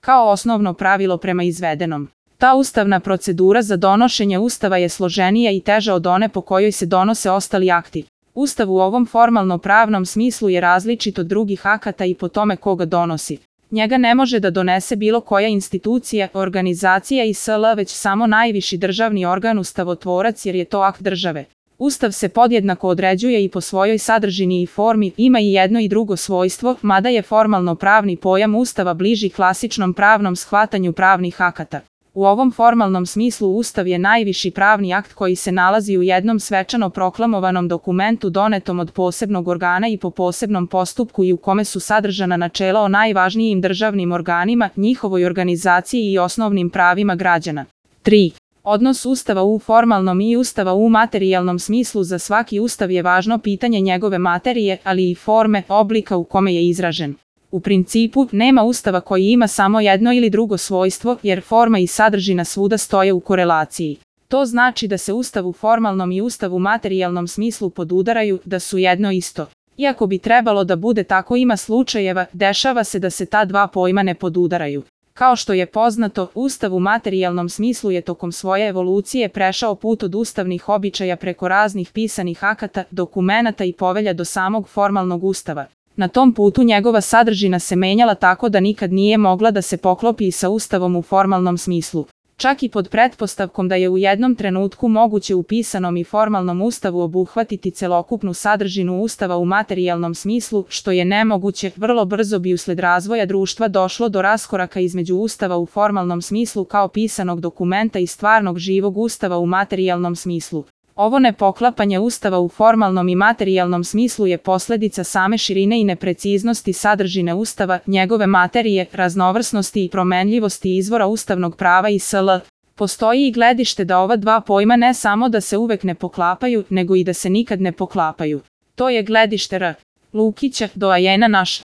kao osnovno pravilo prema izvedenom. Ta ustavna procedura za donošenje Ustava je složenija i teža od one po kojoj se donose ostali akti. Ustav u ovom formalno-pravnom smislu je različit od drugih akata i po tome ko ga donosi. Njega ne može da donese bilo koja institucija, organizacija i sl. Već samo najviši državni organ ustavotvorac jer je to akt države. Ustav se podjednako određuje i po svojoj sadržini i formi, ima i jedno i drugo svojstvo, mada je formalno-pravni pojam Ustava bliži klasičnom pravnom shvatanju pravnih akata. U ovom formalnom smislu Ustav je najviši pravni akt koji se nalazi u jednom svečano proklamovanom dokumentu donetom od posebnog organa i po posebnom postupku i u kome su sadržana načela o najvažnijim državnim organima, njihovoj organizaciji i osnovnim pravima građana. 3. Odnos Ustava u formalnom i Ustava u materijalnom smislu. Za svaki Ustav je važno pitanje njegove materije, ali i forme, oblika u kome je izražen. U principu, nema Ustava koji ima samo jedno ili drugo svojstvo, jer forma i sadržina svuda stoje u korelaciji. To znači da se Ustav u formalnom i Ustav u materijalnom smislu podudaraju, da su jedno isto. Iako bi trebalo da bude tako, ima slučajeva, dešava se da se ta dva pojma ne podudaraju. Kao što je poznato, Ustav u materijalnom smislu je tokom svoje evolucije prešao put od ustavnih običaja preko raznih pisanih akata, dokumenata i povelja do samog formalnog Ustava. Na tom putu njegova sadržina se menjala tako da nikad nije mogla da se poklopi sa Ustavom u formalnom smislu. Čak i pod pretpostavkom da je u jednom trenutku moguće u pisanom i formalnom Ustavu obuhvatiti celokupnu sadržinu Ustava u materijalnom smislu, što je nemoguće, vrlo brzo bi usled razvoja društva došlo do raskoraka između Ustava u formalnom smislu kao pisanog dokumenta i stvarnog živog Ustava u materijalnom smislu. Ovo nepoklapanje Ustava u formalnom i materijalnom smislu je posledica same širine i nepreciznosti sadržine Ustava, njegove materije, raznovrsnosti i promenljivosti izvora ustavnog prava i sl. Postoji i gledište da ova dva pojma ne samo da se uvek ne poklapaju, nego i da se nikad ne poklapaju. To je gledište R. Lukića, doajena naš.